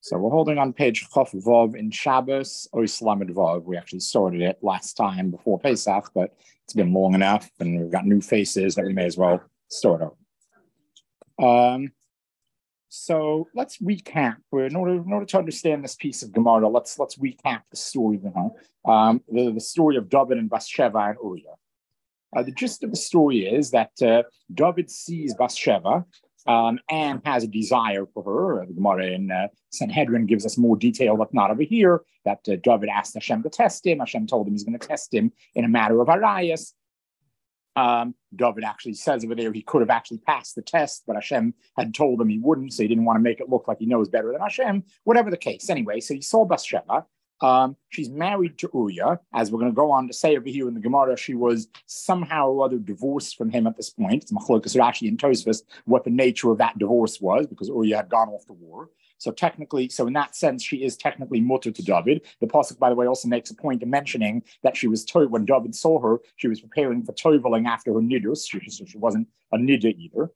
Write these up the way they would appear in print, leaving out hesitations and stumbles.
So we're holding on page Chof Vov in Shabbos, Ois Lamed Vov. We actually sorted it last time before Pesach, but it's been long enough, and we've got new faces that we may as well sort out. So let's recap. In order to understand this piece of Gemara, let's recap the story. The story of David and Bathsheba and Uriah. The gist of the story is that David sees Bathsheba and has a desire for her. The Gemara in Sanhedrin gives us more detail, but not over here, that David asked Hashem to test him. Hashem told him he's going to test him in a matter of Arayas. David actually says over there he could have actually passed the test, but Hashem had told him he wouldn't, so he didn't want to make it look like he knows better than Hashem. Whatever the case. Anyway, so he saw Bathsheba. She's married to Uriah, as we're going to go on to say over here in the Gemara. She was somehow or other divorced from him at this point. It's Machlokas actually in Tosfos what the nature of that divorce was, because Uriah had gone off to war. So in that sense, she is technically mutter to David. The pasuk, by the way, also makes a point of mentioning that she was when David saw her, she was preparing for toveling after her nidus, so she wasn't a niddah either.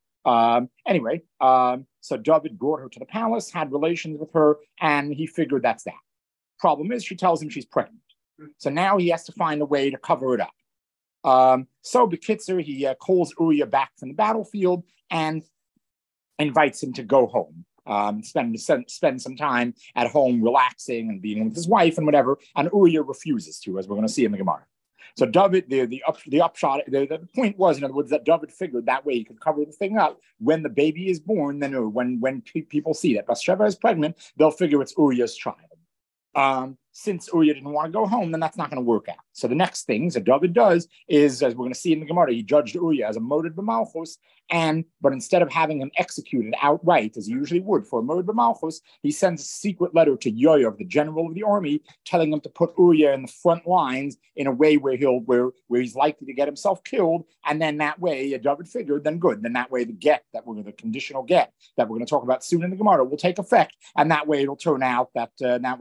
So David brought her to the palace, had relations with her, and he figured that's that. Problem is, she tells him she's pregnant. So now he has to find a way to cover it up. So Bekitzer, he calls Uriah back from the battlefield and invites him to go home. Spend some time at home relaxing and being with his wife and whatever, and Uriah refuses to, as we're going to see in the Gemara. So David, the upshot, the point was, in other words, that David figured that way he could cover the thing up. When the baby is born, then when people see that Bathsheba is pregnant, they'll figure it's Uriah's child. Since Uriah didn't want to go home, then that's not going to work out. So the next thing that David does is, as we're going to see in the Gemara, he judged Uriah as a moed b'malchus, but instead of having him executed outright, as he usually would for a moed b'malchus, he sends a secret letter to Yoav, the general of the army, telling him to put Uriah in the front lines in a way where he's likely to get himself killed, and then that way, David figured, then good. Then that way the conditional get that we're going to talk about soon in the Gemara will take effect, and that way it'll turn out that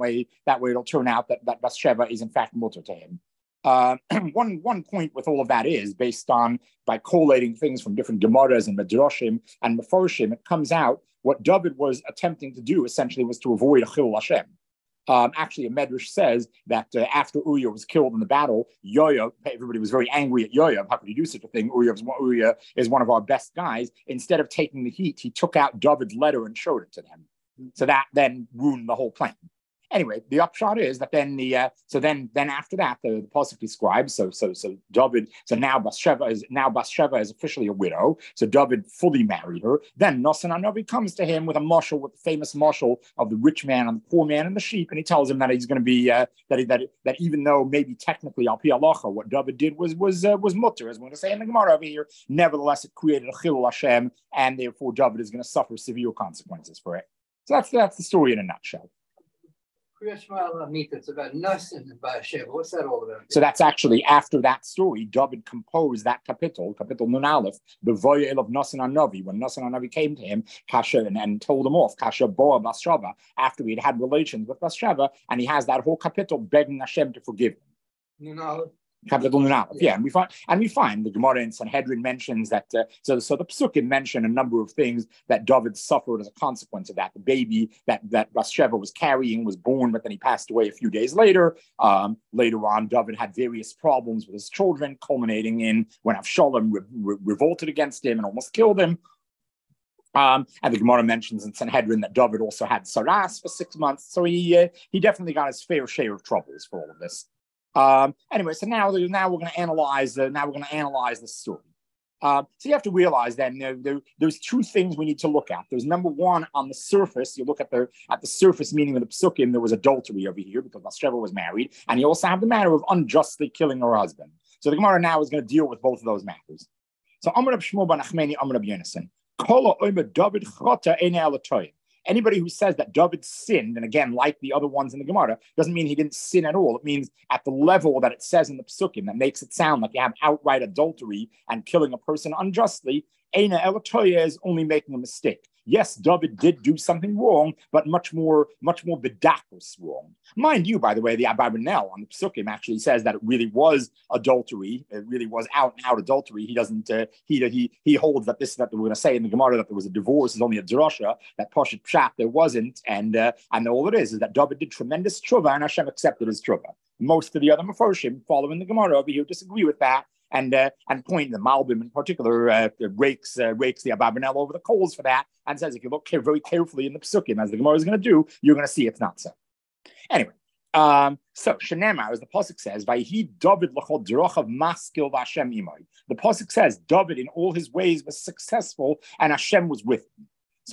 that Bathsheba is in fact mutter to him. One point with all of that is based on by collating things from different Gemaras and Midrashim and Mefarshim, it comes out what David was attempting to do essentially was to avoid a Chilul Hashem. Actually, a Medrash says that after Uriah was killed in the battle, Yoav, everybody was very angry at Yoav. How could he do such a thing? Uriah is one of our best guys. Instead of taking the heat, he took out David's letter and showed it to them. So that then ruined the whole plan. Anyway, the upshot is that then then after that the pasuk describes so now Bathsheba is officially a widow. So David fully married her. Then Nosson HaNavi comes to him with the famous mashal of the rich man and the poor man and the sheep, and he tells him that he's going to be that even though maybe technically al pi halacha what David did was mutter, as we're going to say in the Gemara over here, nevertheless it created a chilul Hashem, and therefore David is going to suffer severe consequences for it. So that's the story in a nutshell. It's about Nosson and Bathsheba. What's that all about? So that's actually after that story, David composed that capital Nun Aleph, the Voyel of Nosson HaNavi, when Nosson HaNavi came to him, Kasha, and told him off, Kasha Boa Bathsheba, after he had relations with Bathsheba, and he has that whole capital begging Hashem to forgive him. Nun Aleph. Capital Nun Aleph, yeah, and we find the Gemara in Sanhedrin mentions that. So the Psukim mention a number of things that David suffered as a consequence of that. The baby that Bathsheba was carrying was born, but then he passed away a few days later. Later on, David had various problems with his children, culminating in when Avshalom revolted against him and almost killed him. And the Gemara mentions in Sanhedrin that David also had saras for 6 months, so he definitely got his fair share of troubles for all of this. Anyway, so now we're going to analyze the story. So you have to realize then there's two things we need to look at. There's number one, on the surface, you look at the surface meaning of the psukim, there was adultery over here because Bathsheba was married, and you also have the matter of unjustly killing her husband. So the Gemara now is going to deal with both of those matters. So Amar Rab Shmuel ben Achmeni, Amar Rab Yonasan, Kol ha'omer David chata einei ala toyim. Anybody who says that David sinned, and again, like the other ones in the Gemara, doesn't mean he didn't sin at all. It means at the level that it says in the Psukim, that makes it sound like you have outright adultery and killing a person unjustly. Eina Elatoya is only making a mistake. yes, David did do something wrong, but much more bedakus wrong. Mind you, by the way, the Abarbanel on the Psukim actually says that it really was adultery. It really was out and out adultery. He doesn't. He holds that that we're going to say in the Gemara that there was a divorce is only a drasha, that Pashat Pshat there wasn't, and all it is that David did tremendous tshuva and Hashem accepted his tshuva. Most of the other Mefarshim following the Gemara over here disagree with that. And point the Malbim in particular rakes the Abarbanel over the coals for that and says if you look very carefully in the Psukim as the Gemara is going to do, you're going to see it's not so. Anyway, so Shenemar, as the pasuk says, "Vayhi David l'chol derachav maskil v'Hashem imay." The pasuk says David in all his ways was successful and Hashem was with him. So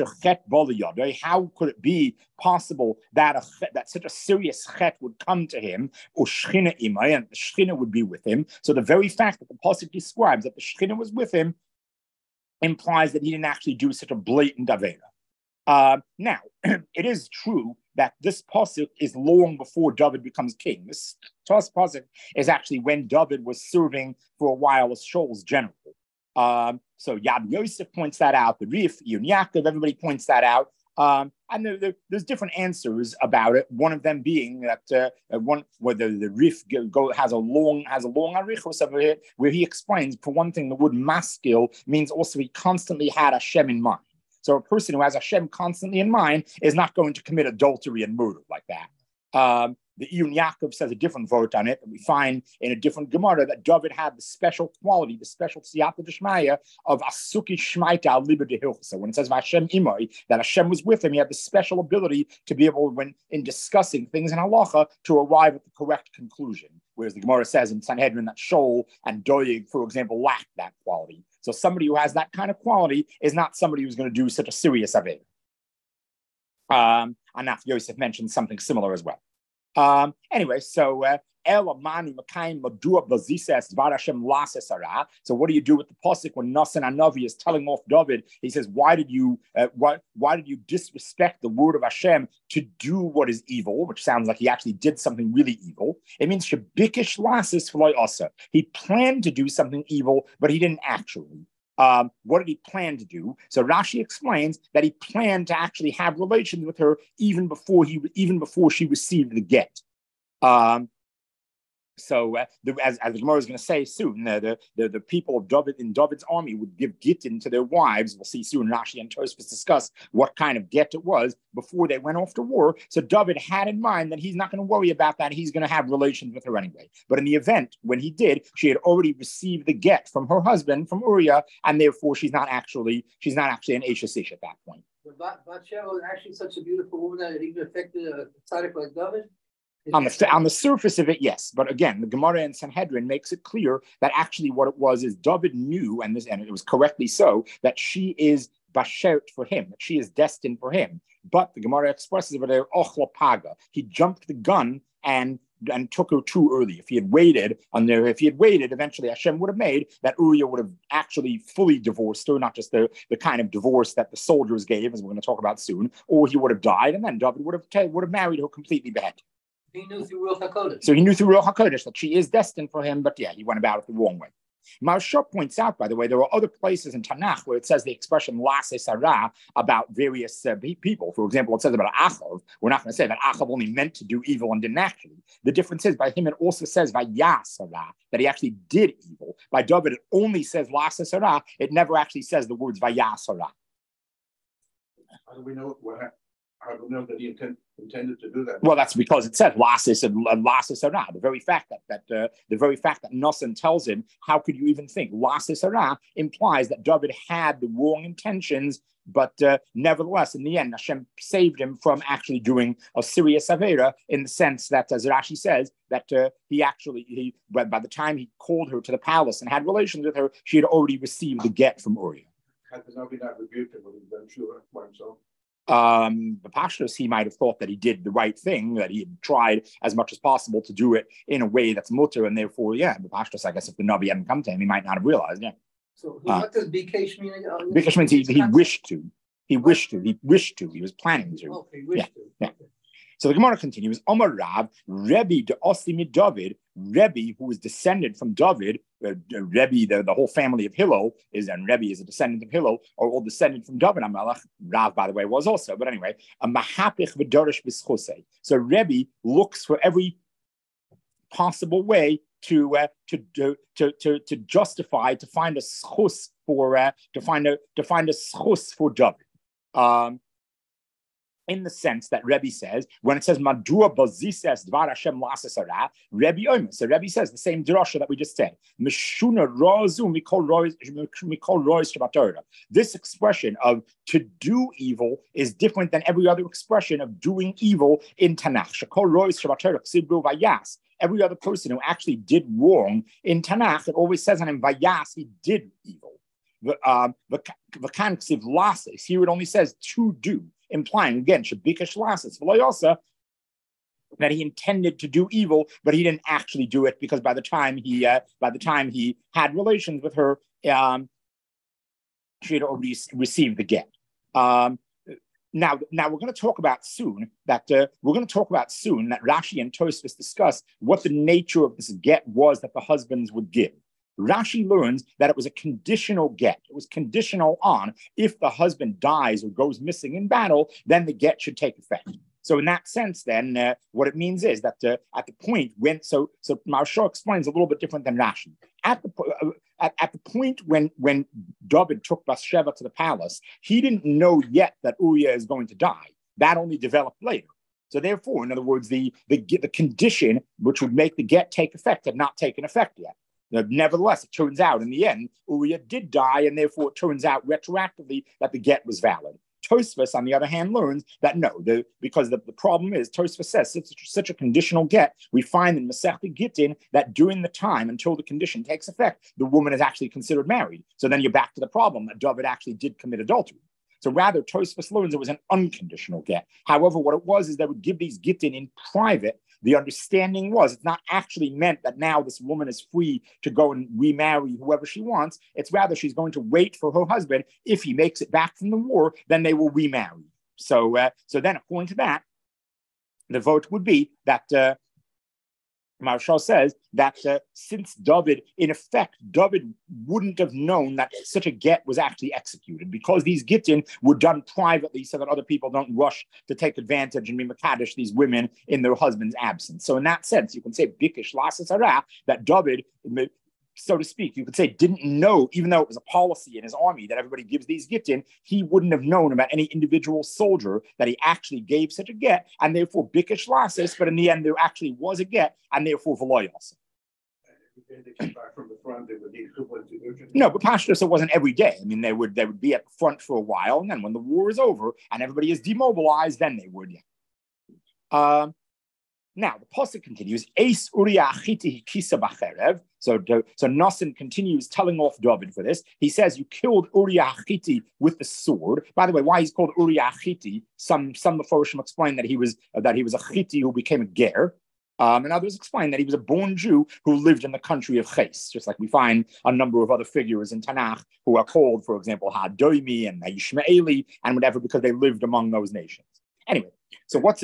how could it be possible that that such a serious chet would come to him, or Shechina imay, and the Shechina would be with him? So the very fact that the pasuk describes that the Shechina was with him implies that he didn't actually do such a blatant avera. Now, it is true that this pasuk is long before David becomes king. This pasuk is actually when David was serving for a while as Shaul's general. So Yad Yosef points that out. The Rif, Yun Yaakov, everybody points that out. And there's different answers about it. One of them being that whether the Rif has a long arichos over here, where he explains, for one thing, the word maskil means also he constantly had Hashem in mind. So a person who has Hashem constantly in mind is not going to commit adultery and murder like that. The Iyun Yaakov says a different vote on it, and we find in a different Gemara that David had the special quality, the special siyata d'shmaya of asuki shmaita al liber dehilchasa. So when it says Hashem imay, that Hashem was with him, he had the special ability to be able, when in discussing things in halacha, to arrive at the correct conclusion. Whereas the Gemara says in Sanhedrin that Shaul and Doeg, for example, lacked that quality. So somebody who has that kind of quality is not somebody who's going to do such a serious avera. Anaf Yosef mentioned something similar as well. Anyway, so so what do you do with the pasuk when Nasan Hanavi is telling off David? He says, why did you disrespect the word of Hashem to do what is evil? Which sounds like he actually did something really evil. It means shebikish lasis v'lo asa. He planned to do something evil, but he didn't actually. What did he plan to do? So Rashi explains that he planned to actually have relations with her even before she received the get. So as the Gemara is going to say soon, the people of David in David's army would give gittin to their wives. We'll see soon. Rashi and Tosfos discuss what kind of get it was before they went off to war. So David had in mind that he's not going to worry about that. He's going to have relations with her anyway. But in the event when he did, she had already received the get from her husband, from Uriah, and therefore she's not actually an Eshes Ish at that point. But Bathsheba was actually such a beautiful woman that it even affected a tzaddik like David. On the surface of it, yes. But again, the Gemara and Sanhedrin makes it clear that actually what it was is David knew, and it was correctly so, that she is bashert for him, that she is destined for him. But the Gemara expresses it there, ochla paga. He jumped the gun and took her too early. If he had waited, eventually Hashem would have made that Uriah would have actually fully divorced her, not just the kind of divorce that the soldiers gave, as we're going to talk about soon, or he would have died, and then David would have married her completely beheaded. He knew through Ruach HaKodesh. So he knew through Ruach HaKodesh that she is destined for him, but yeah, he went about it the wrong way. Maharsha points out, by the way, there are other places in Tanakh where it says the expression Lase Sarah about various people. For example, it says about Achav. We're not going to say that Achav only meant to do evil and didn't actually. The difference is, by him, it also says Vayah Sarah, that he actually did evil. By David, it only says Lase Sarah. It never actually says the words Vayah Sarah. How do we know that he intended to do that? Well, that's because it said lasis and lasis ara. The very fact that Nasan tells him, how could you even think lasis ara, implies that David had the wrong intentions, but nevertheless, in the end, Hashem saved him from actually doing a serious avera, in the sense that, as Rashi says, that by the time he called her to the palace and had relations with her, she had already received the get from Uriah. Had the Navi not rebuked him when he done sure by himself? The Pashtos, he might have thought that he did the right thing, that he had tried as much as possible to do it in a way that's mutter, and therefore, the Pashtos, I guess, if the Navi hadn't come to him, he might not have realized, So what does Bikesh mean? Bikesh means he wished to. He wished to. He was planning to. Oh, he wished to. Yeah. So the Gemara continues, Omar Rav, Rebbe de Osimi David, Rebbe, who was descended from David, Rebbe, the whole family of Hillel is, and Rebbe is a descendant of Hillel, or all descendant from David HaMelech. Rav, by the way, was also. But anyway, a mahapich v'dorish b'schusei. So Rebbe looks for every possible way to justify, to find a schus for to find a schus for David. In the sense that Rebbe says, when it says Madua Bazises Dvar Hashem Lasasara, Rebbe Omer. So Rebbe says the same drasha that we just said. Meshuna Razu Mikol Rois Shabbatorah. This expression of to do evil is different than every other expression of doing evil in Tanakh. Shekol Rois Shabbatorah Ksibru Vayas. Every other person who actually did wrong in Tanakh, it always says on him Vayas, he did evil. V'kan Ksiv Lases. Here it only says to do, implying again Shabika Lases V'loyasa, that he intended to do evil, but he didn't actually do it because by the time he had relations with her, she had already received the get. Now we're going to talk about soon that Rashi and Tosfos discuss what the nature of this get was that the husbands would give. Rashi learns that it was a conditional get. It was conditional on if the husband dies or goes missing in battle, then the get should take effect. So in that sense, then what it means is that at the point when so Maharsha explains a little bit different than Rashi. At the point when David took Bathsheba to the palace, he didn't know yet that Uriah is going to die. That only developed later. So therefore, in other words, the condition which would make the get take effect had not taken effect yet. Nevertheless, it turns out in the end, Uriah did die, and therefore it turns out retroactively that the get was valid. Tosfos, on the other hand, learns that no, because the problem is, Tosfos says, such a conditional get, we find in Masechta Gittin that during the time until the condition takes effect, the woman is actually considered married. So then you're back to the problem that David actually did commit adultery. So rather, Tosfos learns it was an unconditional get. However, what it was is they would give these Gittin in private. The understanding was it's not actually meant that now this woman is free to go and remarry whoever she wants. It's rather she's going to wait for her husband. If he makes it back from the war, then they will remarry. So then, according to that, the vote would be that Maharshal says that since David, in effect, David wouldn't have known that such a get was actually executed because these gittin were done privately so that other people don't rush to take advantage and be makadosh these women in their husband's absence. So in that sense, you can say bikish lasas hara, that David, so to speak, you could say didn't know, even though it was a policy in his army that everybody gives these gittin, he wouldn't have known about any individual soldier that he actually gave such a get, and therefore bikish lasas, but in the end there actually was a get, and therefore v'loy also. No, but Pashtus, it wasn't every day. I mean, they would be at the front for a while, and then when the war is over and everybody is demobilized, then they would. Now the pasuk continues. Eis Uriah Achiti kisa b'cherev. So Nasan continues telling off David for this. He says, "You killed Uriah Achiti with the sword." By the way, why he's called Uriah Achiti? Some Meforshim explain that he was a Chiti who became a ger. And others explain that he was a born Jew who lived in the country of Ches, just like we find a number of other figures in Tanakh who are called, for example, Hadoimi and Yishmaeli and whatever, because they lived among those nations. Anyway, so what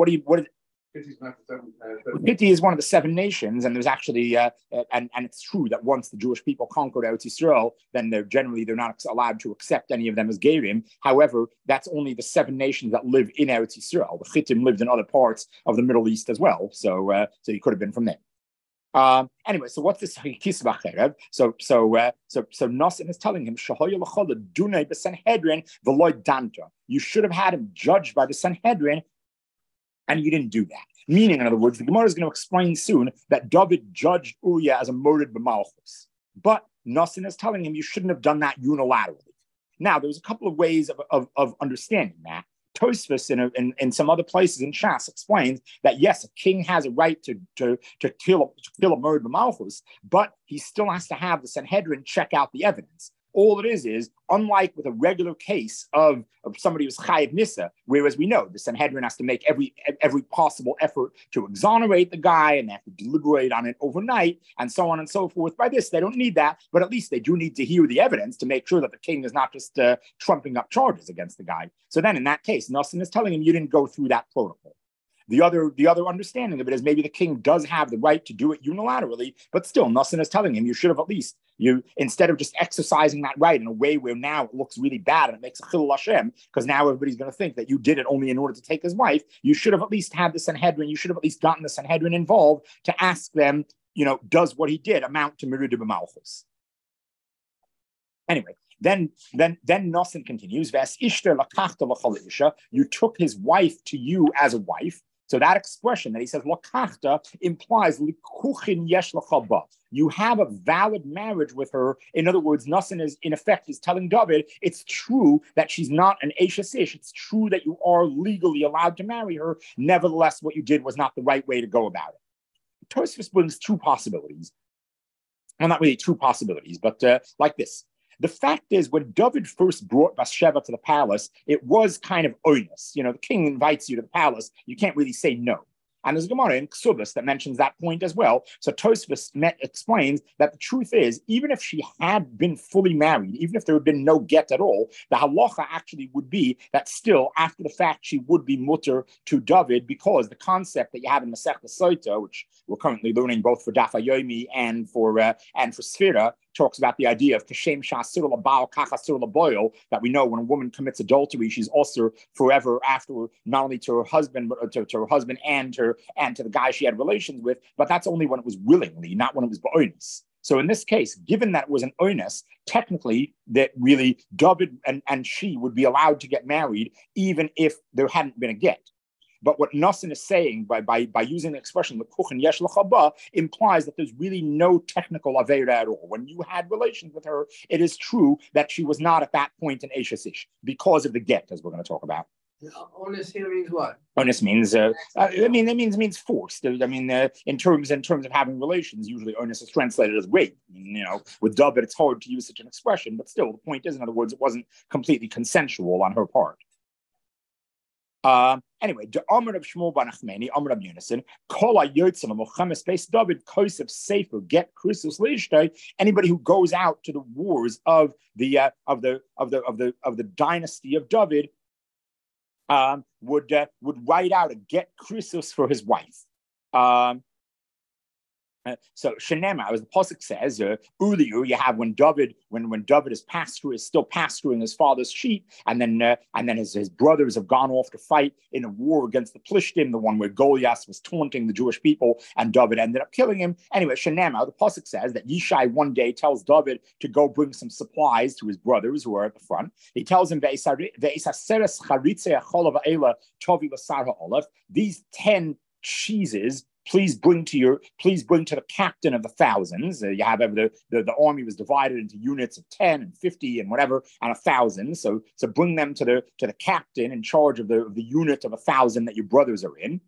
Hittite is one of the 7 nations, and there's actually, and it's true that once the Jewish people conquered Eretz Yisrael, then they're not allowed to accept any of them as Gerim. However, that's only the 7 nations that live in Eretz Yisrael. The Hittim lived in other parts of the Middle East as well, so he could have been from there. Anyway, so what's this Kisva Cherev? So Nasan is telling him, you should have had him judged by the Sanhedrin, and you didn't do that. Meaning, in other words, the Gemara is going to explain soon that David judged Uriah as a morid b'malchus. But Nasan is telling him you shouldn't have done that unilaterally. Now, there's a couple of ways of understanding that. Tosfos in some other places in Shas explains that yes, a king has a right to kill a morid b'malchus, but he still has to have the Sanhedrin check out the evidence. All it is unlike with a regular case of somebody who's chayiv nisa, whereas we know the Sanhedrin has to make every possible effort to exonerate the guy, and they have to deliberate on it overnight, and so on and so forth. By this, they don't need that, but at least they do need to hear the evidence to make sure that the king is not just trumping up charges against the guy. So then in that case, Nasan is telling him you didn't go through that protocol. The other understanding of it is maybe the king does have the right to do it unilaterally, but still, Nassim is telling him you should have at least instead of just exercising that right in a way where now it looks really bad and it makes a chilul Hashem, because now everybody's going to think that you did it only in order to take his wife. You should have at least had the Sanhedrin. You should have at least gotten the Sanhedrin involved to ask them, does what he did amount to Merida b'malchus? Anyway, then Nassim continues, you took his wife to you as a wife. So that expression that he says lakachta implies likuchin yesh l'chaba. You have a valid marriage with her. In other words, Nassim is in effect is telling David it's true that she's not an Eshes Ish. It's true that you are legally allowed to marry her. Nevertheless, what you did was not the right way to go about it. Tosfos brings two possibilities. Well, not really two possibilities, but like this. The fact is, when David first brought Bathsheba to the palace, it was kind of onus. The king invites you to the palace. You can't really say no. And there's a Gemara in Ksubas that mentions that point as well. So Tosfos explains that the truth is, even if she had been fully married, even if there had been no get at all, the halacha actually would be that still, after the fact, she would be mutter to David, because the concept that you have in Masechta Sota, which we're currently learning both for Daf Yomi and for Sfira, talks about the idea of Kashem Shasir Labal Kachasir Laboil, that we know when a woman commits adultery, she's also forever after, not only to her husband, but to her husband and to the guy she had relations with, but that's only when it was willingly, not when it was ba'onis. So in this case, given that it was an onus, technically that really David and she would be allowed to get married even if there hadn't been a get. But what Nassim is saying by using the expression "l'kuchen yesh l'chaba" implies that there's really no technical aveira at all. When you had relations with her, it is true that she was not at that point an Eshes Ish because of the get, as we're going to talk about. Onus here means what? Onus means it means forced. In terms of having relations, usually onus is translated as rape. With David, it's hard to use such an expression, but still, the point is, in other words, it wasn't completely consensual on her part. Anyway, the Amr of Shmuel bar Nachmani, Amr of Yonason, Kol HaYotzim HaMochames Beis David Kosef Sefer Get Krisus Leishtay. Anybody who goes out to the wars of the dynasty of David would write out a Get Krisus for his wife. So Shenema, as the pasuk says, earlier you have when David is still pasturing his father's sheep, and then his brothers have gone off to fight in a war against the Plishtim, the one where Goliath was taunting the Jewish people, and David ended up killing him. Anyway, Shenema, the pasuk says that Yishai one day tells David to go bring some supplies to his brothers who are at the front. He tells him these 10 cheeses. Please bring to the captain of the thousands. You have the army was divided into units of 10 and 50 and whatever and 1,000. So bring them to the captain in charge of the unit of 1,000 that your brothers are in.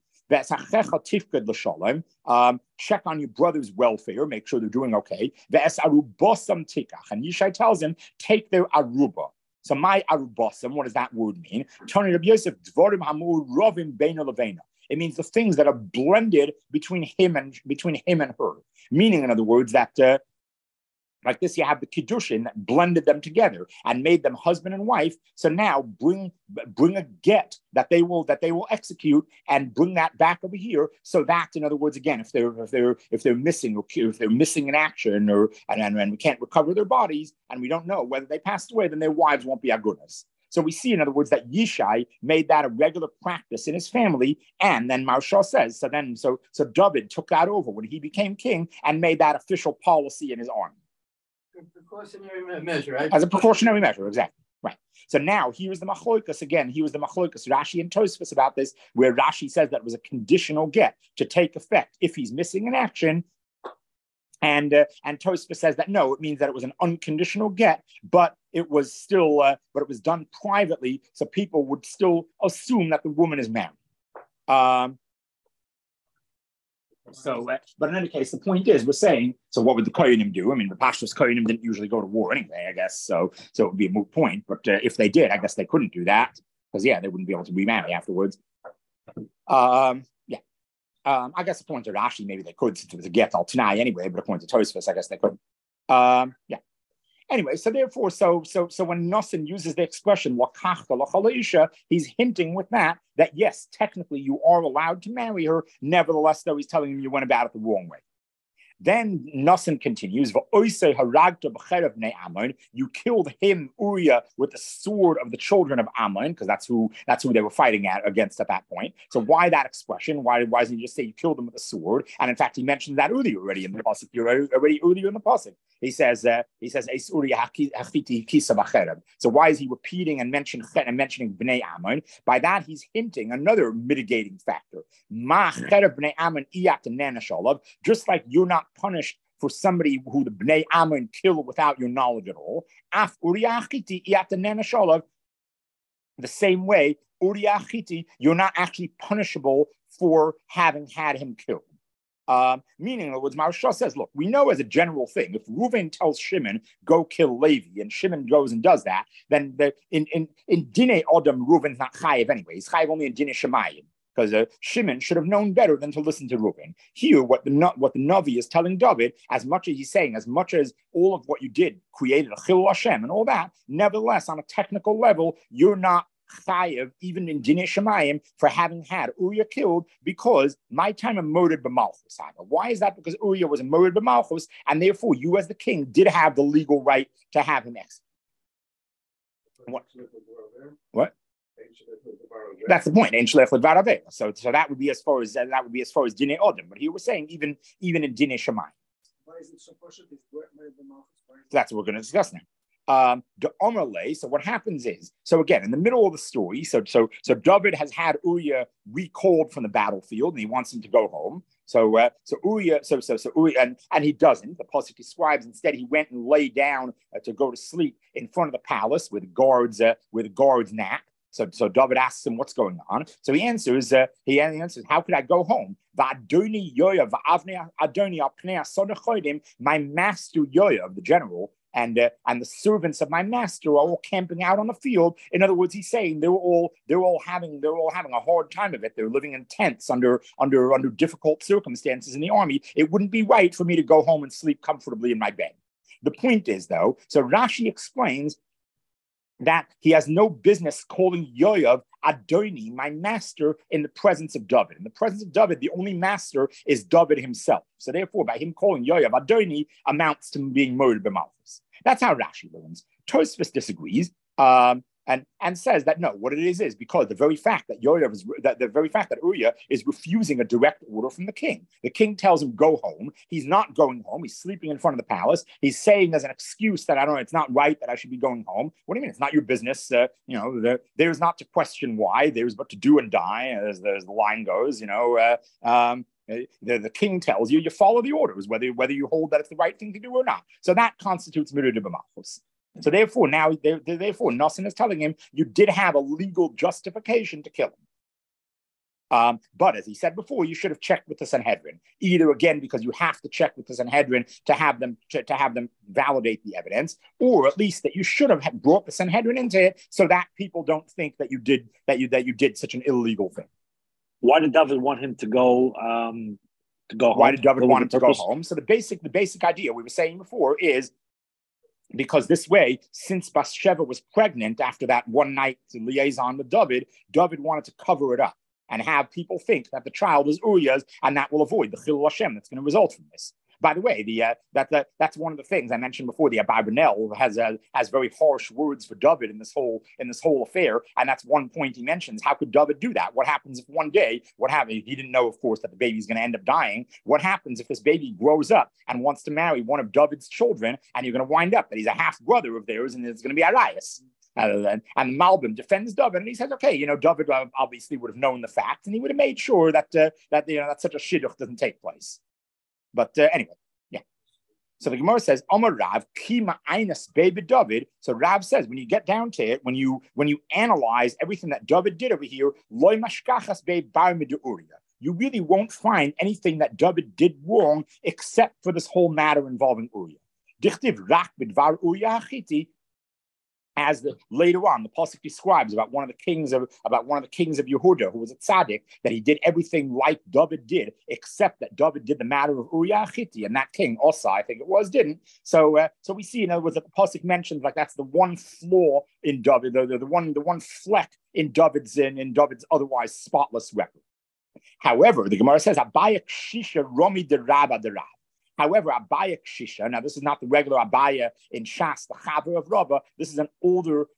Check on your brother's welfare, make sure they're doing okay. And Yishai tells him, take their aruba. So my arubasam, what does that word mean? Tony Rabbi Yosef, dvorim hamur rovim beina levena. It means the things that are blended between him and her. Meaning, in other words, that like this, you have the kiddushin that blended them together and made them husband and wife. So now bring a get that they will execute and bring that back over here. So that, in other words, again, if they're missing in action and we can't recover their bodies and we don't know whether they passed away, then their wives won't be agunas. So we see, in other words, that Yishai made that a regular practice in his family, and then Marsha says, so David took that over when he became king and made that official policy in his army. Precautionary measure, right? As a precautionary measure, exactly. Right. So now here's the machlokas again. He was the machlokas Rashi and Tosfos about this, where Rashi says that it was a conditional get to take effect if he's missing in action. And Tosfos says that no, it means that it was an unconditional get, but it was still, but it was done privately, so people would still assume that the woman is married. But in any case, the point is, we're saying, so what would the Kohanim do? I mean, the Pashtus Kohanim didn't usually go to war anyway, I guess, so it would be a moot point. But if they did, I guess they couldn't do that because they wouldn't be able to remarry afterwards. I guess according to Rashi, maybe they could, since it was a get al Tanai anyway, but according to Tosfos, I guess they couldn't. Anyway, so therefore, so when Nosson uses the expression "lakachta l'chalaisha," he's hinting with that yes, technically you are allowed to marry her. Nevertheless, though, he's telling him you went about it the wrong way. Then Nosson continues, you killed him, Uriah, with the sword of the children of Ammon, because that's who they were fighting against at that point. So why that expression? Why doesn't he just say you killed them with a sword? And in fact, he mentioned that earlier already in the pasuk. Already earlier in the pasuk. He says so why is he repeating and mentioning Bnei Ammon? By that, he's hinting another mitigating factor. Just like you're not punished for somebody who the Bnei Ammon killed without your knowledge at all. The same way, Uriah Chiti, you're not actually punishable for having had him killed. Meaning, in other words, Maharsha says, look, we know as a general thing, if Reuven tells Shimon, go kill Levi, and Shimon goes and does that, then in Dinei Odom, Reuven's not chayiv anyway. He's chayiv only in Dinei Shemayim. Because Shimon should have known better than to listen to Reuven. Here, what the Navi is telling David, as much as he's saying, as much as all of what you did created a Chilul Hashem and all that, nevertheless, on a technical level, you're not chayiv, even in Dinei Shemayim, for having had Uriah killed, because my time of murdered b'malchus. Why is that? Because Uriah was a murdered b'malchus, and therefore you, as the king, did have the legal right to have him executed. What? That's the point. So that would be as far as Dinei Odom. But he was saying even in Dinei Shemayim. Why is it so partial? That's what we're going to discuss now. So what happens is, so again, in the middle of the story, so David has had Uriah recalled from the battlefield, and he wants him to go home. So Uriah, and he doesn't. The pasuk describes instead he went and lay down to go to sleep in front of the palace with guards nap. So David asks him what's going on. So he answers, how could I go home? My master Yoav, the general, and the servants of my master are all camping out on the field. In other words, he's saying they're all having a hard time of it. They're living in tents under difficult circumstances in the army. It wouldn't be right for me to go home and sleep comfortably in my bed. The point is, though, so Rashi explains that he has no business calling Yoav Adoni, my master, in the presence of David. In the presence of David, the only master is David himself. So therefore, by him calling Yoav Adoni amounts to being murdered by Malchus. That's how Rashi learns. Tosfos disagrees and says that no, what it is because the very fact that Uriah is refusing a direct order from the king. The king tells him go home. He's not going home. He's sleeping in front of the palace. He's saying as an excuse that it's not right that I should be going home. What do you mean? It's not your business. There's not to question why. There's but to do and die, as the line goes. The king tells you follow the orders, whether you hold that it's the right thing to do or not. So that constitutes murder b'malchus. So therefore, Nosson is telling him you did have a legal justification to kill him. But as he said before, you should have checked with the Sanhedrin. Either again because you have to check with the Sanhedrin to have them validate the evidence, or at least that you should have brought the Sanhedrin into it so that people don't think that you did such an illegal thing. Why did David want him to go home? Why did David want him to go home? So the basic idea we were saying before is, because this way, since Bathsheba was pregnant after that one night liaison with David wanted to cover it up and have people think that the child is Uriah's, and that will avoid the Chilul Hashem that's going to result from this. By the way, that's one of the things I mentioned before. The Abarbanel has very harsh words for David in this whole affair, and that's one point he mentions. How could David do that? What happens if one day, he didn't know, of course, that the baby's going to end up dying. What happens if this baby grows up and wants to marry one of David's children, and you're going to wind up that he's a half brother of theirs, and it's going to be Arias? And Malbim defends David, and he says, okay, David obviously would have known the facts, and he would have made sure that such a shidduch doesn't take place. But anyway, yeah. So the Gemara says, Amar Rav, Kima Einas Baby David. So Rav says, when you get down to it, when you analyze everything that David did over here, Loy Mashkachas Be Bar Uriah, you really won't find anything that David did wrong except for this whole matter involving Uriah. Dichtiv Rak Bidvar Uriah Chiti. as later on the pasuk describes about one of the kings of Yehuda, who was a tzaddik, that he did everything like David did, except that David did the matter of Uriah Hitti, and that king Osa, I think it was, didn't. So we see, in other words, that the pasuk mentions like that's the one flaw in David, the one fleck in David's otherwise spotless record. However, the Gemara says, Abaya Kshisha Romi de Rabba de Rab. However, Abaya Kshisha, now this is not the regular Abaya in Shas, the Chaver of Rabba. This is an earlier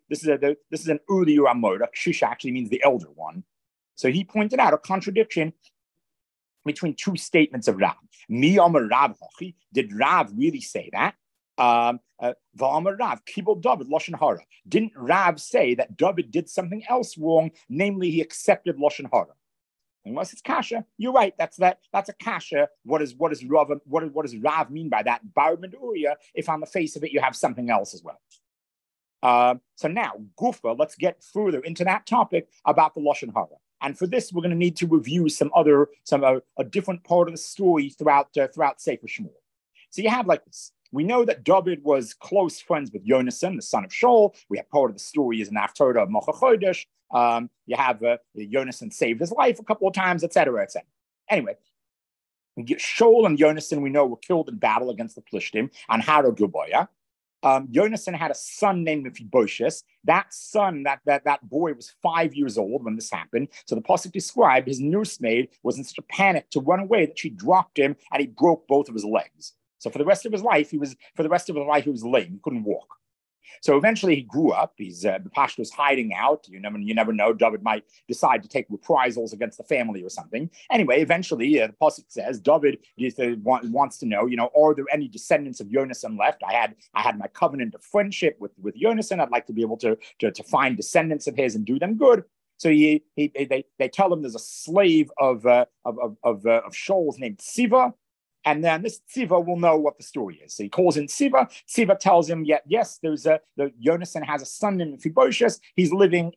Amora. Kshisha actually means the elder one. So he pointed out a contradiction between two statements of Rav. Mi Amar Rav Hochi, did Rav really say that? V'amar Rav, Kibul David Lashon Hara. Didn't Rav say that David did something else wrong, namely he accepted Lashon Hara? Unless it's kasha, you're right. That's a kasha. What does Rav mean by that? Barman Uriah, if on the face of it you have something else as well. So now, Gufa, let's get further into that topic about the Lashon Hara. And for this, we're going to need to review a different part of the story throughout Sefer Shmuel. So you have like this. We know that David was close friends with Yonasan, the son of Shaul. We have part of the story is an Haftarah of Mocha Chodesh. You have Yonasan saved his life a couple of times, etc., etc. Anyway, Shaul and Yonasan, we know, were killed in battle against the Plishtim on Har Gilboa. Yonasan had a son named Mephibosheth. That son, that boy was 5 years old when this happened. So the pasuk described his nursemaid was in such a panic to run away that she dropped him and he broke both of his legs. So for the rest of his life, he was lame. He couldn't walk. So eventually he grew up. The Pashto was hiding out. You never know. David might decide to take reprisals against the family or something. Anyway, eventually the pasuk says David wants to know, are there any descendants of Yonasan left? I had my covenant of friendship with Yonasan. I'd like to be able to find descendants of his and do them good. So they tell him there's a slave of Shaul's named Siva. And then this Tziva will know what the story is. So he calls in Tziva. Tziva tells him, yes, the Yonasan has a son named Mephibosheth. He's living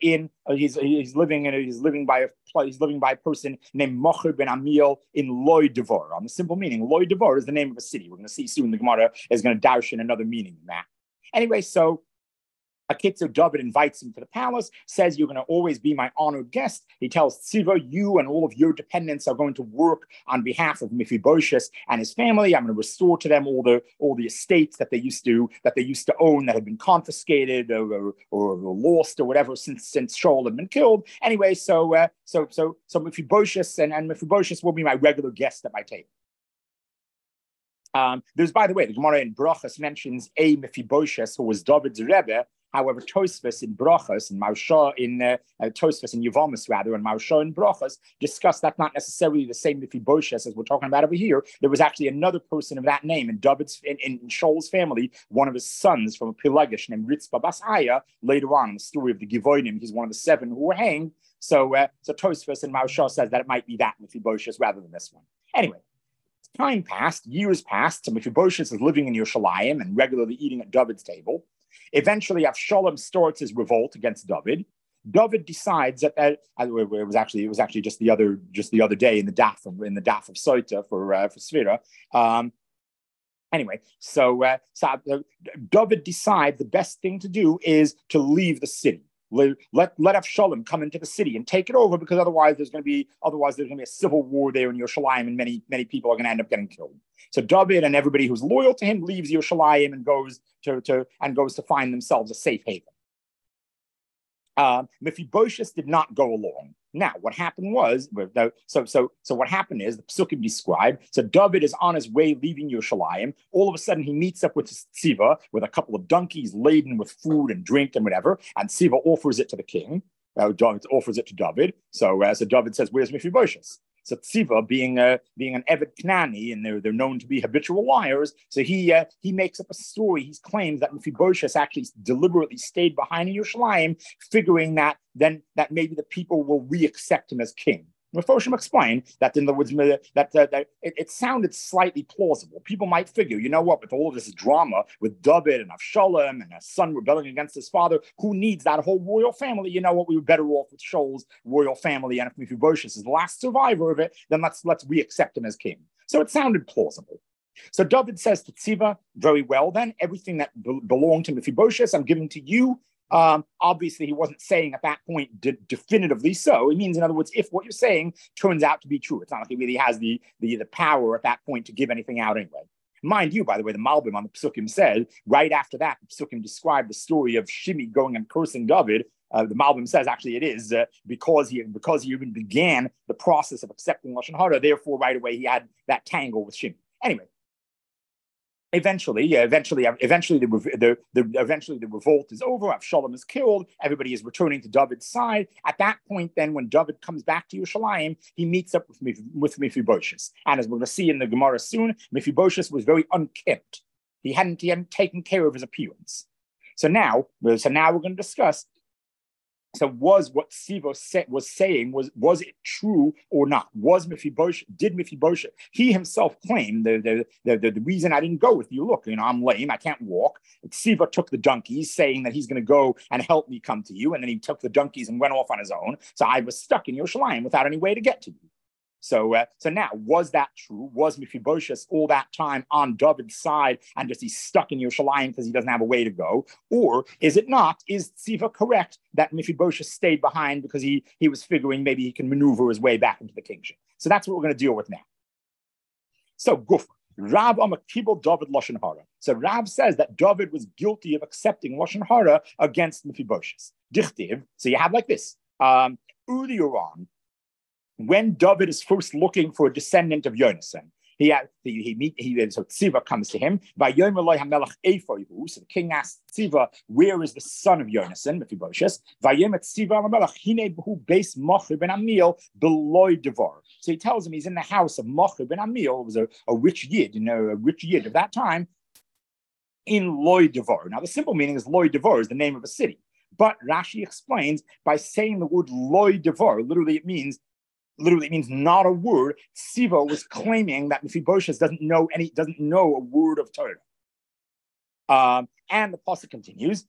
by a person named Mocher ben Amiel in Loy Devar. On the simple meaning, Loy Devar is the name of a city. We're going to see soon. The Gemara is going to dash in another meaning in that. Anyway, so Akitzu David invites him to the palace, says, you're going to always be my honored guest. He tells Tziva, you and all of your dependents are going to work on behalf of Mephibosheth and his family. I'm going to restore to them all the estates that they used to own that had been confiscated or lost or whatever since Shaul had been killed. Anyway, so Mephibosheth and Mephibosheth will be my regular guest at my table. There's, by the way, the Gemara in Brachas mentions a Mephibosheth who was David's Rebbe. However, Tosfos in Brachas and Marsha in Tosfos in Yevamis rather, and Marsha in Brachas discuss that's not necessarily the same Mephibosheth as we're talking about over here. There was actually another person of that name in Shaul's family, one of his sons from a Pelagish named Ritzpah Bas Aya. Later on in the story of the Givonim, he's one of the 7 who were hanged. So Tosfos and Marsha says that it might be that Mephibosheth rather than this one. Anyway. Time passed, years passed, so Mephibosheth is living in Yerushalayim and regularly eating at David's table. Eventually, Avshalom starts his revolt against David. David decides that it was actually just the other day in the daf of Soita for Sfira. Anyway, so David decides the best thing to do is to leave the city. Let Avshalom come into the city and take it over, because otherwise there's going to be a civil war there in Yerushalayim, and many people are going to end up getting killed. So David and everybody who's loyal to him leaves Yerushalayim and goes to find themselves a safe haven. Mephibosheth did not go along. Now, what happened was, so what happened is, the Psukim describe, so David is on his way leaving Yerushalayim. All of a sudden, he meets up with Tziva with a couple of donkeys laden with food and drink and whatever, and Tziva offers it to the king. Offers it to David. So David says, where's Mephibosheth? So Tziva, being an Eved Knani, and they're known to be habitual liars, so he makes up a story. He claims that Mephibosheth actually deliberately stayed behind in Yerushalayim, figuring that maybe the people will re-accept him as king. Mephoshim explained that in the words that it sounded slightly plausible. People might figure, you know what, with all of this drama with David and Avshalom and a son rebelling against his father, who needs that whole royal family? You know what, we were better off with Shaul's royal family, and if Mephibosheth is the last survivor of it, then let's re-accept him as king. So it sounded plausible. So David says to Tziva, very well then, everything that belonged to Mephibosheth, I'm giving to you. Obviously, he wasn't saying at that point definitively so. It means, in other words, if what you're saying turns out to be true, it's not like he really has the power at that point to give anything out anyway. Mind you, by the way, the Malbim on the Psukim said, right after that, the Psukim described the story of Shimi going and cursing David. The Malbim says actually it is because he even began the process of accepting Lashon Hara, therefore right away he had that tangle with Shimi. Anyway, eventually the revolt is over. Avshalom is killed. Everybody is returning to David's side. At that point, then, when David comes back to Yerushalayim, he meets up with Mephibosheth. And as we're going to see in the Gemara soon, Mephibosheth was very unkempt. He hadn't taken care of his appearance. So now we're going to discuss. So was what Tziva was saying, was it true or not? Did Mephibosheth, he himself claimed the reason I didn't go with you, look, I'm lame, I can't walk. Tziva took the donkeys, saying that he's going to go and help me come to you, and then he took the donkeys and went off on his own. So I was stuck in Yerushalayim without any way to get to you. So now, was that true? Was Mephibosheth all that time on David's side and just he's stuck in Yerushalayim because he doesn't have a way to go? Or is it not? Is Tziva correct that Mephibosheth stayed behind because he was figuring maybe he can maneuver his way back into the kingship? So that's what we're going to deal with now. So Guf, Rav Amakibel David Lashon Hara. So Rav says that David was guilty of accepting Lashon Hara against Mephibosheth. Dichtiv. So you have like this. Udi Yoram. When David is first looking for a descendant of Yonasan, so Tziva comes to him. So the king asks Tziva, where is the son of Yonasan, Mephibosheth? So he tells him he's in the house of Machir ben Amil. It was a rich yid, a rich yid of that time, in Loy Devar. Now the simple meaning is Loy Devar is the name of a city. But Rashi explains by saying the word Loy Devar, literally it means not a word. Tziva was claiming that Mephibosheth doesn't know a word of Torah. And the pasuk continues.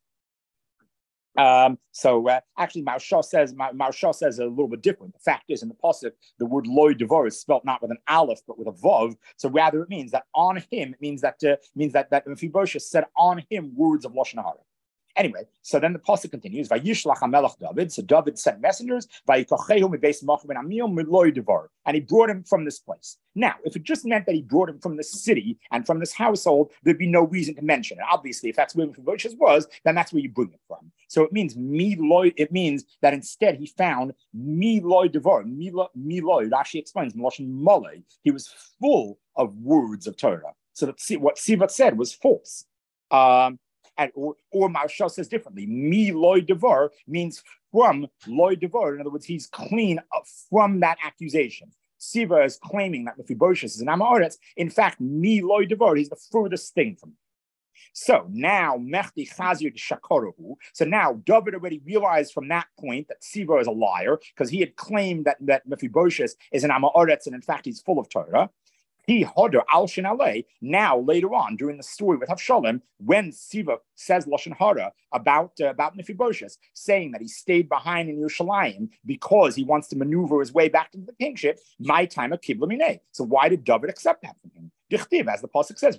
Actually, Maharsha says a little bit different. The fact is, in the pasuk, the word loy devar is spelled not with an aleph but with a vav. So rather, it means that on him. It means that Mephibosheth said on him words of lashon hara. Anyway, so then the pasuk continues. Vayishlach hamelach David. So David sent messengers. Vayikochehu mibeis Machir ben Amil midloy devar, and he brought him from this place. Now, if it just meant that he brought him from this city and from this household, there'd be no reason to mention it. Obviously, if that's where Mephibosheth was, then that's where you bring it from. So it means miloy. It means that instead he found miloy devar. Miloy. Rashi explains miloshin malay. He was full of words of Torah. So that what Tziva said was false. Or Maharsha says differently. Mi loy devar means from loy devar. In other words, he's clean from that accusation. Tziva is claiming that Mephibosheth is an Amoritz. In fact, mi loy devar, he's the furthest thing from it. So now, Mechti Chazir Shakorohu. So now David already realized from that point that Tziva is a liar because he had claimed that Mephibosheth is an Amoritz and in fact he's full of Torah. He hodder al shin alei. Now, later on, during the story with Avshalom, when Tziva says lashon hara about Mephibosheth, saying that he stayed behind in Yerushalayim because he wants to maneuver his way back into the kingship, my time of kibla minei. So why did David accept that from him? Dichtiv, as the pasuk says,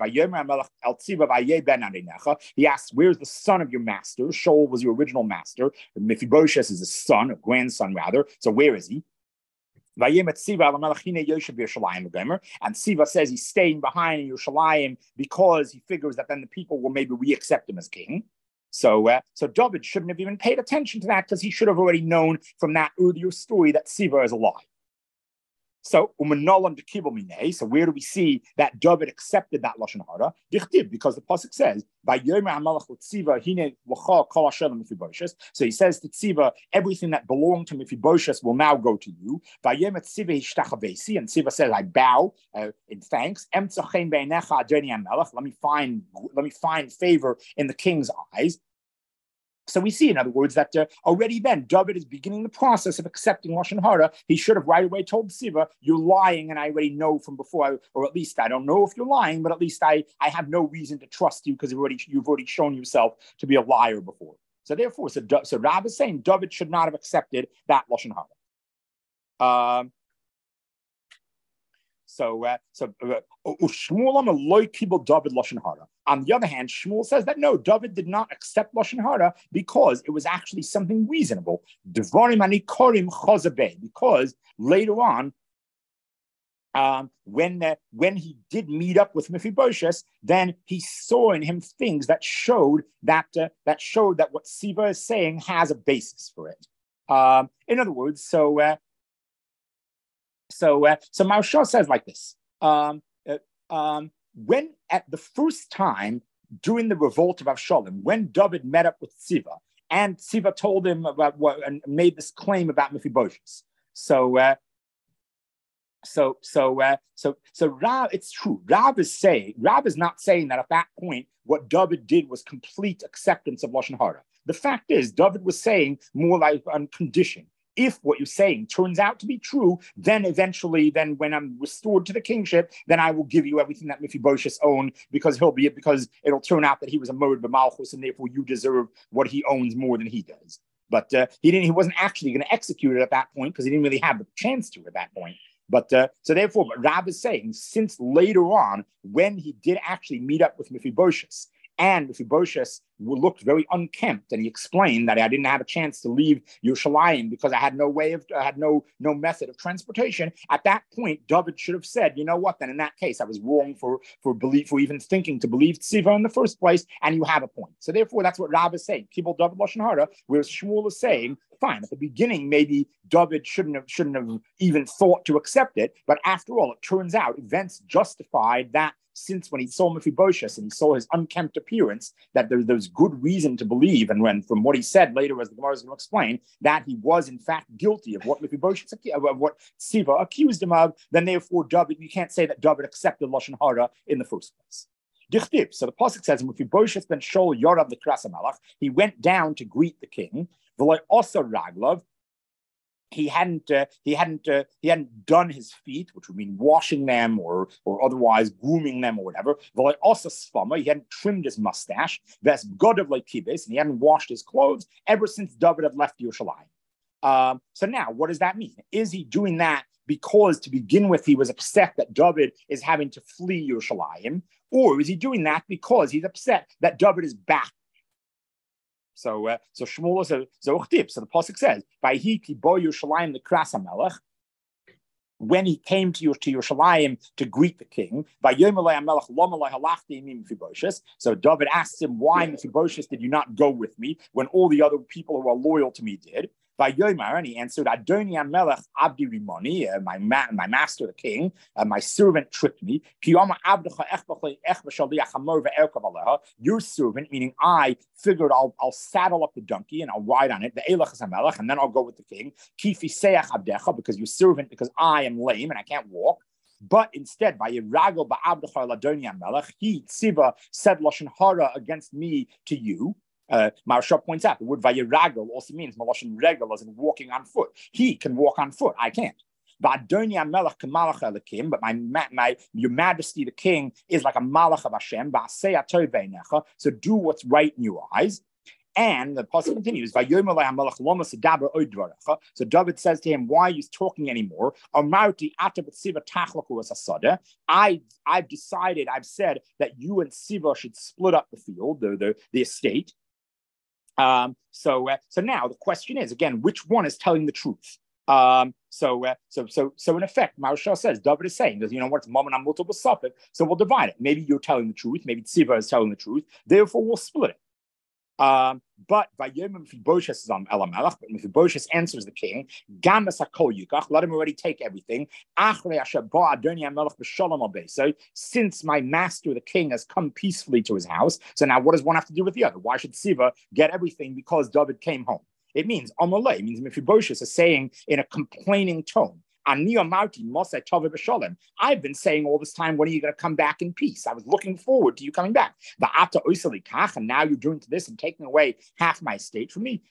he asks, "Where's the son of your master?" Shaul was your original master. Mephibosheth is a son, a grandson rather. So where is he? And Tziva says he's staying behind in Yerushalayim because he figures that then the people will maybe re-accept him as king. So David shouldn't have even paid attention to that because he should have already known from that earlier story that Tziva is a lie. So where do we see that David accepted that lashon hara? Because the pasuk says, so he says to Tziva, everything that belonged to Mephibosheth will now go to you. And Tziva says, I bow in thanks. Let me find favor in the king's eyes. So we see, in other words, that already then David is beginning the process of accepting lashon hara. He should have right away told Tziva, "You're lying," and I already know from before, or at least I don't know if you're lying, but at least I have no reason to trust you because you've already shown yourself to be a liar before. So therefore, so Rav is saying David should not have accepted that lashon hara. the other hand, Shmuel says that no, David did not accept lashon hara because it was actually something reasonable. Because later on, when he did meet up with Mephibosheth, then he saw in him things that showed that what Siva is saying has a basis for it. In other words, so Maharsha says like this: when at the first time during the revolt of Avshalom, when David met up with Siva, and Siva told him about what and made this claim about Mephibosheth. So Rav, it's true. Rav is not saying that at that point what David did was complete acceptance of lashon hara. The fact is, David was saying more like on condition. If what you're saying turns out to be true, then eventually, when I'm restored to the kingship, then I will give you everything that Mephibosheth owned, because it'll turn out that he was a moed b'malchus, and therefore you deserve what he owns more than he does. But he wasn't actually going to execute it at that point because he didn't really have the chance to at that point. But Rab is saying, since later on, when he did actually meet up with Mephibosheth, and Mephibosheth looked very unkempt, and he explained that I didn't have a chance to leave Yerushalayim because I had no method of transportation. At that point, David should have said, you know what? Then in that case, I was wrong for even thinking to believe Tziva in the first place, and you have a point. So therefore, that's what Rav is saying. People David lashon hara, whereas Shmuel is saying, fine, at the beginning, maybe David shouldn't have even thought to accept it, but after all, it turns out events justified that. Since when he saw Mephibosheth and he saw his unkempt appearance, that there's good reason to believe, and when from what he said later, as the Gemara is going to explain, that he was in fact guilty of what what Siva accused him of, then therefore David, you can't say that David accepted lashon hara in the first place. Dichtib. So the pasuk says, Mephibosheth ben Shol Yorav the Kras HaMelech, he went down to greet the king. V'lo osa raglav. He hadn't done his feet, which would mean washing them or otherwise grooming them or whatever. He hadn't trimmed his mustache. Ves godav like kibes, and he hadn't washed his clothes ever since David had left Yerushalayim. So now, what does that mean? Is he doing that because to begin with he was upset that David is having to flee Yerushalayim, or is he doing that because he's upset that David is back? So Shmuel says, so the pasuk says, "Vayhi ki bo Yerushalayim the Kras HaMelech." When he came to Yerushalayim to greet the king, so David asked him, "Why, Mephibosheth, did you not go with me when all the other people who are loyal to me did?" And he answered, "Adoni HaMelech Abdi Rimoni, my master the king, my servant tricked me. Your servant, meaning I, figured I'll saddle up the donkey and I'll ride on it, the Elach HaMelech, and then I'll go with the king. Because your servant, because I am lame and I can't walk." But instead, by Yiragel ba'abdachar ladoni HaMelech, he, Tziva, said lashon hara against me to you. Maharsha points out the word vayiragel also means malashon regel, as in walking on foot. He can walk on foot, I can't. But your majesty, the king, is like a malach of Hashem. So do what's right in your eyes. And the pasuk continues, so David says to him, "Why are you talking anymore? I've decided, I've said that you and Siva should split up the field, the estate." So now the question is, again, which one is telling the truth? So in effect, Maharsha says, David is saying, you know what, it's Mammon multiple Suffolk, so we'll divide it. Maybe you're telling the truth, maybe Tziva is telling the truth, therefore we'll split it. But Mephibosheth is on Elamelech, but Mephibosheth answers the king, let him already take everything. Since my master, the king, has come peacefully to his house, so now what does one have to do with the other? Why should Siva get everything because David came home? It means Amalei, means Mephibosheth is saying in a complaining tone, I've been saying all this time, when are you going to come back in peace? I was looking forward to you coming back. And now you're doing to this and taking away half my estate from me.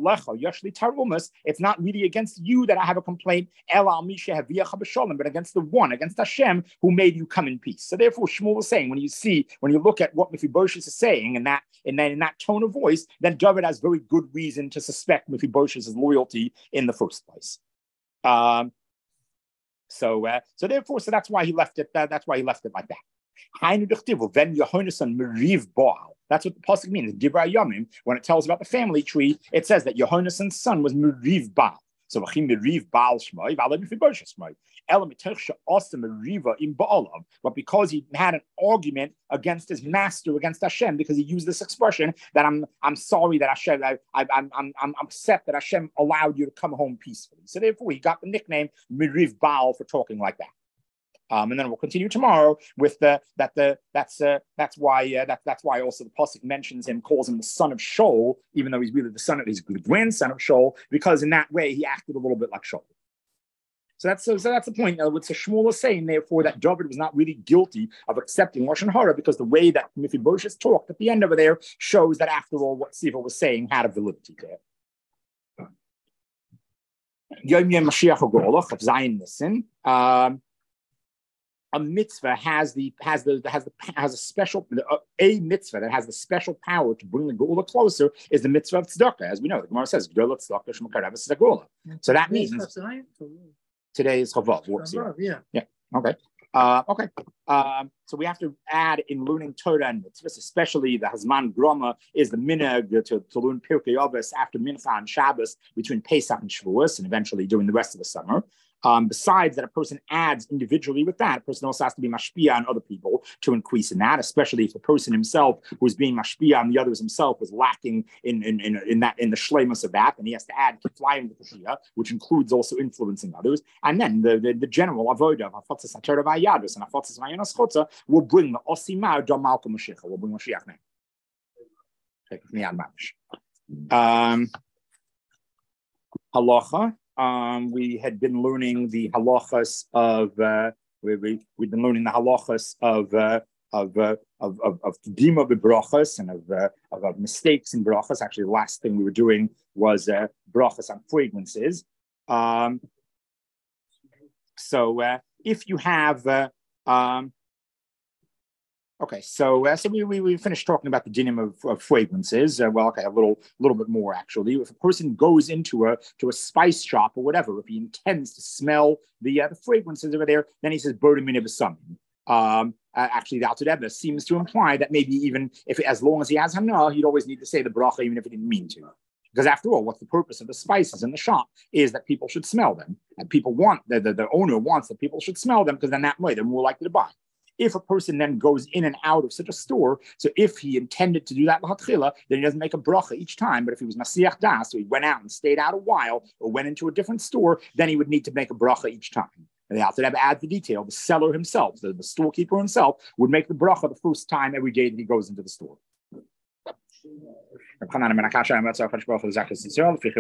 It's not really against you that I have a complaint, but against the one, against Hashem, who made you come in peace. So therefore, Shmuel is saying, when you look at what Mephibosheth is saying in that tone of voice, then David has very good reason to suspect Mephibosheth's loyalty in the first place. So therefore, that's why he left it. That's why he left it like that. Then Yehonasan Meriv Baal. That's what the pasuk means. Divrei Yomim, when it tells about the family tree, it says that Yehonasan's son was Meriv Baal. So Meriv Baal Shmoi, Shmoi. But because he had an argument against his master, against Hashem, because he used this expression that I'm sorry that Hashem, I'm upset that Hashem allowed you to come home peacefully. So therefore, he got the nickname Meriv Baal for talking like that. And then we'll continue tomorrow with that's why also the pasuk mentions him, calls him the son of Shaul, even though he's really he's the grandson of Shaul, because in that way he acted a little bit like Shaul. So that's the point. What Shmuel is saying, therefore, that David was not really guilty of accepting Lashon Hara, because the way that Mephibosheth talked at the end over there shows that after all, what Siva was saying had a validity to it. Yom Yom Mashiach HaGolach of Zion Nissen. A mitzvah has a special mitzvah that has the special power to bring the Geula closer is the mitzvah of tzedakah. As we know, the Gemara says, "Geula tzedakah shmakaravas tzedakah." So that means today is Chavav. Yeah. Okay. So we have to add in learning Torah and mitzvahs, especially the Hazman Groma is the minhag to learn Pirkei Avos after Mincha and Shabbos between Pesach and Shavuos, and eventually during the rest of the summer. Besides that, a person adds individually with that. A person also has to be mashpia on other people to increase in that, especially if the person himself who is being mashpia on the others himself was lacking in the shleimus of that, and he has to add kiflayim l'tashia, which includes also influencing others. And then the general avodah of hafatzas haTorah v'ayadus and hafatzas v'ayonas chotza will bring the osimar dam malka Mashiach. Will bring Mashiach now. Take me on halacha. We had been learning the halachas of we've been learning the halachas of dima b'brachas and of mistakes in brachas. Actually, the last thing we were doing was brachas on fragrances. So if you have so we finished talking about the dinim of fragrances. A little bit more actually. If a person goes into a spice shop or whatever, if he intends to smell the fragrances over there, then he says "Bodem min b'samim." Actually, the Alter Rebbe seems to imply that maybe even if, as long as he has hana, he'd always need to say the bracha even if he didn't mean to. Because after all, what's the purpose of the spices in the shop is that people should smell them, and people want the owner wants that people should smell them, because then that way they're more likely to buy. If a person then goes in and out of such a store, so if he intended to do that l'hatchila, then he doesn't make a bracha each time. But if he was nasiach das, so he went out and stayed out a while, or went into a different store, then he would need to make a bracha each time. And the Alter Rebbe adds the detail: the seller himself, the storekeeper himself, would make the bracha the first time every day that he goes into the store.